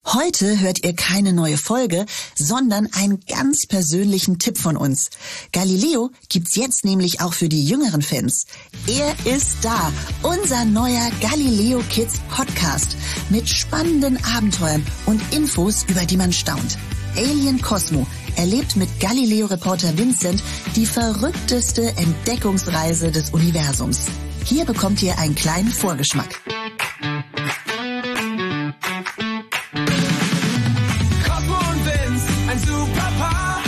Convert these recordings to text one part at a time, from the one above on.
Heute hört ihr keine neue Folge, sondern einen ganz persönlichen Tipp von uns. Galileo gibt's jetzt nämlich auch für die jüngeren Fans. Er ist da, unser neuer Galileo Kids Podcast mit spannenden Abenteuern und Infos, über die man staunt. Alien Cosmo erlebt mit Galileo-Reporter Vincent die verrückteste Entdeckungsreise des Universums. Hier bekommt ihr einen kleinen Vorgeschmack. Ein Superpaar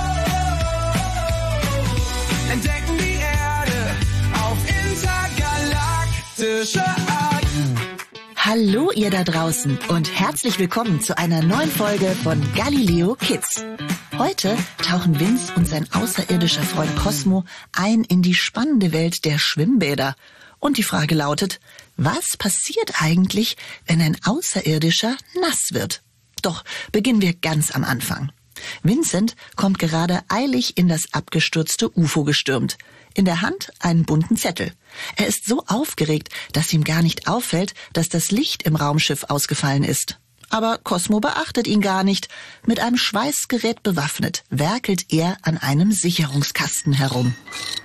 entdecken die Erde auf intergalaktische Art. Hallo ihr da draußen und herzlich willkommen zu einer neuen Folge von Galileo Kids. Heute tauchen Vince und sein außerirdischer Freund Cosmo ein in die spannende Welt der Schwimmbäder. Und die Frage lautet, was passiert eigentlich, wenn ein Außerirdischer nass wird? Doch beginnen wir ganz am Anfang. Vincent kommt gerade eilig in das abgestürzte UFO gestürmt. In der Hand einen bunten Zettel. Er ist so aufgeregt, dass ihm gar nicht auffällt, dass das Licht im Raumschiff ausgefallen ist. Aber Cosmo beachtet ihn gar nicht. Mit einem Schweißgerät bewaffnet werkelt er an einem Sicherungskasten herum.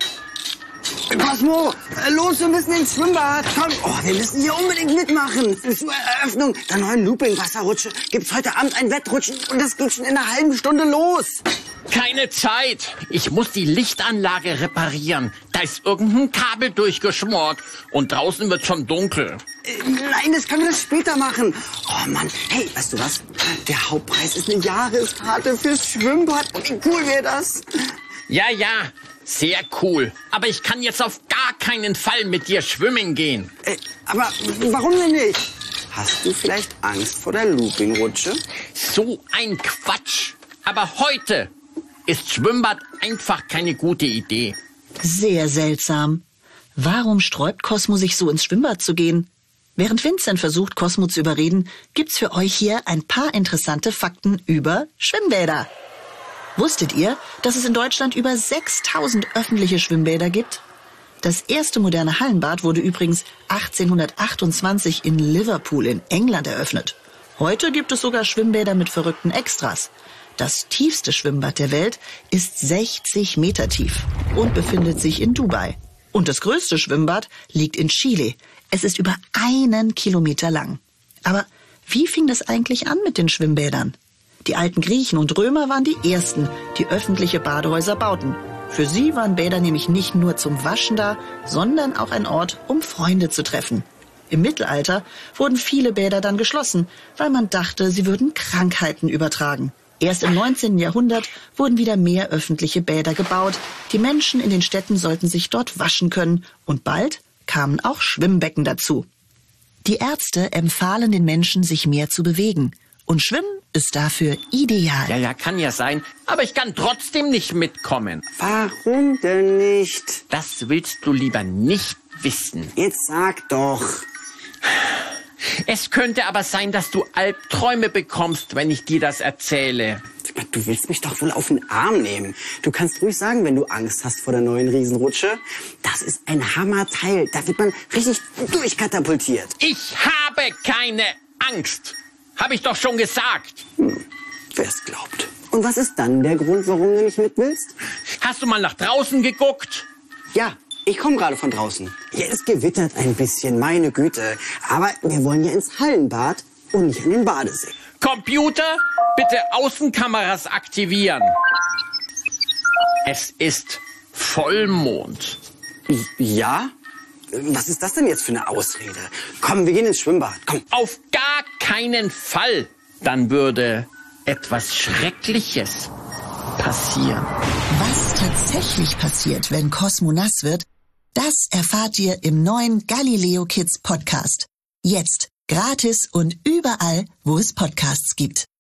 Cosmo, los, wir müssen ins Schwimmbad. Komm, wir müssen hier unbedingt mitmachen. Zur Eröffnung der neuen Looping-Wasserrutsche gibt's heute Abend ein Wettrutschen und das geht schon in einer halben Stunde los. Keine Zeit. Ich muss die Lichtanlage reparieren. Da ist irgendein Kabel durchgeschmort und draußen wird schon dunkel. Nein, das können wir später machen. Oh Mann, hey, weißt du was? Der Hauptpreis ist eine Jahreskarte fürs Schwimmbad. Wie cool wäre das? Ja, sehr cool. Aber ich kann jetzt auf gar keinen Fall mit dir schwimmen gehen. Aber warum denn nicht? Hast du vielleicht Angst vor der Looping-Rutsche? So ein Quatsch. Aber heute ist Schwimmbad einfach keine gute Idee. Sehr seltsam. Warum sträubt Cosmo sich so ins Schwimmbad zu gehen? Während Vincent versucht, Cosmo zu überreden, gibt's für euch hier ein paar interessante Fakten über Schwimmbäder. Wusstet ihr, dass es in Deutschland über 6000 öffentliche Schwimmbäder gibt? Das erste moderne Hallenbad wurde übrigens 1828 in Liverpool in England eröffnet. Heute gibt es sogar Schwimmbäder mit verrückten Extras. Das tiefste Schwimmbad der Welt ist 60 Meter tief und befindet sich in Dubai. Und das größte Schwimmbad liegt in Chile. Es ist über 1 Kilometer lang. Aber wie fing das eigentlich an mit den Schwimmbädern? Die alten Griechen und Römer waren die ersten, die öffentliche Badehäuser bauten. Für sie waren Bäder nämlich nicht nur zum Waschen da, sondern auch ein Ort, um Freunde zu treffen. Im Mittelalter wurden viele Bäder dann geschlossen, weil man dachte, sie würden Krankheiten übertragen. Erst im 19. Jahrhundert wurden wieder mehr öffentliche Bäder gebaut. Die Menschen in den Städten sollten sich dort waschen können und bald kamen auch Schwimmbecken dazu. Die Ärzte empfahlen den Menschen, sich mehr zu bewegen. Und Schwimmen ist dafür ideal. Ja, kann ja sein. Aber ich kann trotzdem nicht mitkommen. Warum denn nicht? Das willst du lieber nicht wissen. Jetzt sag doch. Es könnte aber sein, dass du Albträume bekommst, wenn ich dir das erzähle. Du willst mich doch wohl auf den Arm nehmen. Du kannst ruhig sagen, wenn du Angst hast vor der neuen Riesenrutsche. Das ist ein Hammerteil. Da wird man richtig durchkatapultiert. Ich habe keine Angst. Habe ich doch schon gesagt. Wer es glaubt. Und was ist dann der Grund, warum du nicht mit willst? Hast du mal nach draußen geguckt? Ja, ich komme gerade von draußen. Hier ist gewittert ein bisschen, meine Güte. Aber wir wollen ja ins Hallenbad und nicht in den Badesee. Computer, bitte Außenkameras aktivieren. Es ist Vollmond. Ja? Was ist das denn jetzt für eine Ausrede? Komm, wir gehen ins Schwimmbad. Komm. Auf gar keinen Fall. Dann würde etwas Schreckliches passieren. Was tatsächlich passiert, wenn Cosmo nass wird, das erfahrt ihr im neuen Galileo Kids Podcast. Jetzt gratis und überall, wo es Podcasts gibt.